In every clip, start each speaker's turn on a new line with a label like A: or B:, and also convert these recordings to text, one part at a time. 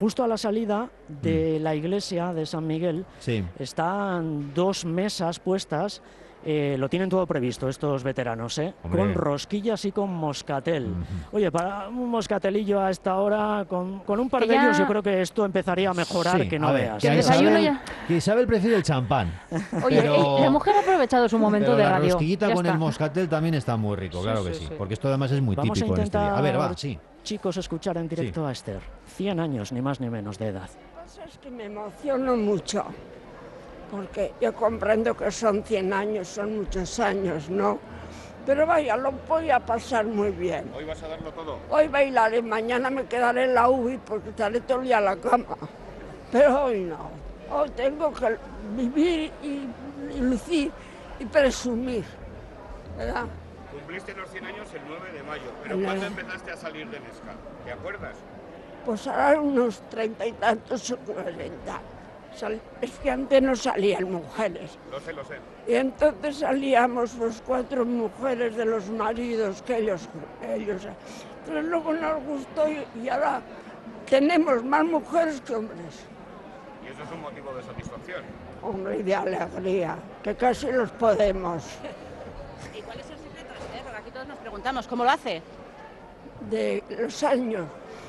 A: Justo a la salida de la iglesia de San Miguel
B: Sí.
A: están dos mesas puestas, lo tienen todo previsto estos veteranos,
B: Hombre.
A: con rosquillas y con moscatel. Oye, para un moscatelillo a esta hora, con un par
C: Que
A: de ellos,
C: ya-
A: yo creo que esto empezaría a mejorar,
B: Sí,
A: que no
B: a ver,
A: veas.
B: que
C: El
B: a
C: desayuno
B: Isabel,
C: ya-
B: que Isabel prefiere el champán.
C: Oye,
B: pero,
C: la mujer ha aprovechado su momento
B: pero
C: de
B: la
C: radio.
B: rosquillita
C: Ya
B: con
C: está.
B: el moscatel también está muy rico,
C: Sí,
B: claro que
C: sí,
B: sí.
C: sí.
B: Porque esto además es muy
A: Vamos a
B: típico en este día. A ver, va,
A: intentar,
B: sí.
A: chicos, escuchar en directo a Esther. 100 años, ni más ni menos de edad.
D: Lo que pasa es que me emociono mucho, porque yo comprendo que son 100 años, son muchos años, ¿no? Pero vaya, lo voy a pasar muy bien.
E: ¿Hoy vas a darlo todo?
D: Hoy bailaré, mañana me quedaré en la UBI porque estaré todo el día en la cama. Pero hoy no. Hoy tengo que vivir y lucir y presumir, ¿verdad?
E: Cumpliste los 100 años el 9 de mayo, pero
D: No.
E: ¿cuándo empezaste a salir de Nesca? ¿Te acuerdas?
D: Pues ahora unos 30 y tantos o 40. Es que antes no salían mujeres.
E: Lo sé, lo sé.
D: Y entonces salíamos los 4 mujeres de los maridos que ellos. Entonces luego nos gustó y ahora tenemos más mujeres que hombres.
E: Y eso es un motivo de satisfacción.
D: Hombre, y de alegría, que casi los podemos.
C: ¿Y cuál es el secreto, Esther? Porque aquí todos nos preguntamos, ¿cómo lo hace?
D: De los años,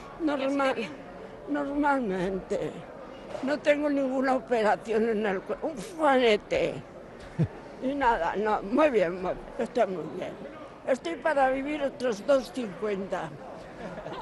D: normalmente. No tengo ninguna operación en el cuerpo, un juanete. Y nada, no, muy bien, estoy muy bien. Estoy para vivir otros 2,50.